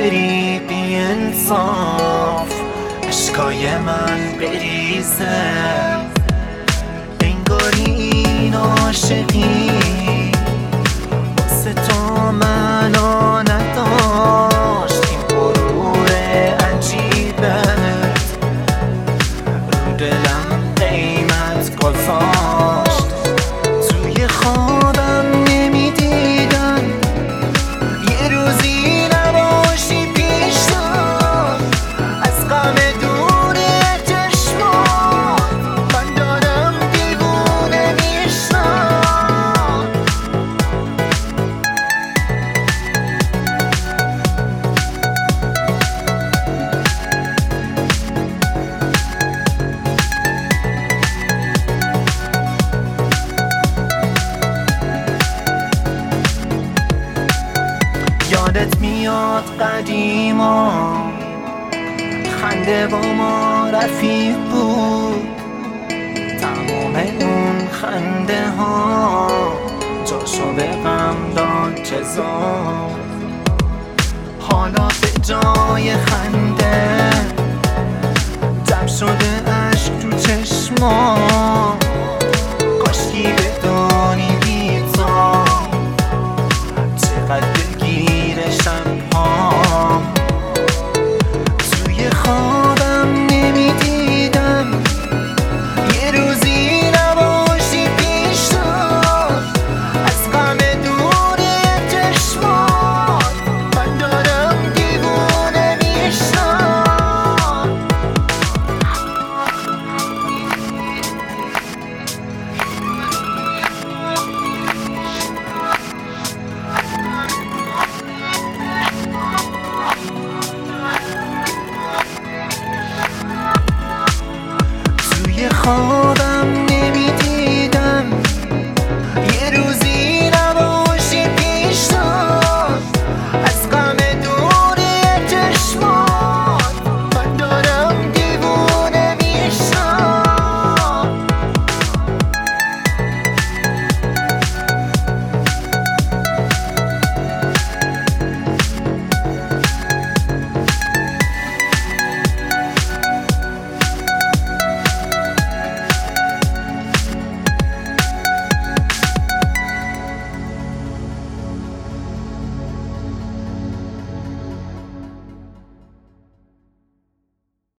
بری بی انصاف، اشکای من بریزه، انگاری این عاشقی واسه تو معنا نداشت. این غرور عجیبت رو دلم قیمت گذاشت. توی خوابم نمیدیدم یه روزی نباشی پیشم، از غم دور چشمات من دارم دیوونه میشم. یادت میاد قدیما خنده با ما رفیق بود، تمام اون خنده ها جاشو به غم داد چه زاد. حالا به جای خنده دم شده عشق تو چشما، کاشکی بدونی بی تو چقدر دلگیر شبهام. توی خوابم نمیدیدم یه روزی نباشی پیشم، از غم دور چشمات من دارم دیوونه میشم. توی خواب